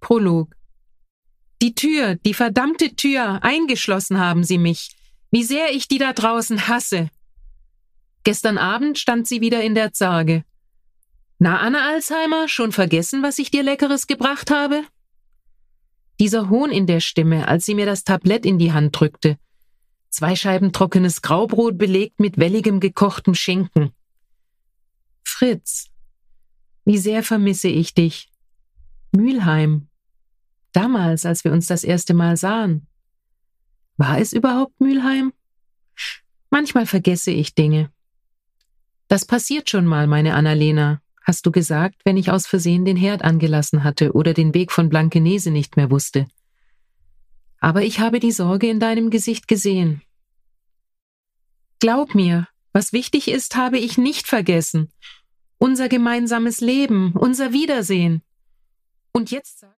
Prolog. Die Tür, die verdammte Tür, eingeschlossen haben sie mich. Wie sehr ich die da draußen hasse. Gestern Abend stand sie wieder in der Zarge. Na, Anna Alzheimer, schon vergessen, was ich dir Leckeres gebracht habe? Dieser Hohn in der Stimme, als sie mir das Tablett in die Hand drückte. 2 Scheiben trockenes Graubrot belegt mit welligem gekochtem Schinken. Fritz, wie sehr vermisse ich dich. Mülheim. Damals, als wir uns das erste Mal sahen. War es überhaupt Mülheim? Manchmal vergesse ich Dinge. Das passiert schon mal, meine Annalena, hast du gesagt, wenn ich aus Versehen den Herd angelassen hatte oder den Weg von Blankenese nicht mehr wusste. Aber ich habe die Sorge in deinem Gesicht gesehen. Glaub mir, was wichtig ist, habe ich nicht vergessen. Unser gemeinsames Leben, unser Wiedersehen. Und jetzt sag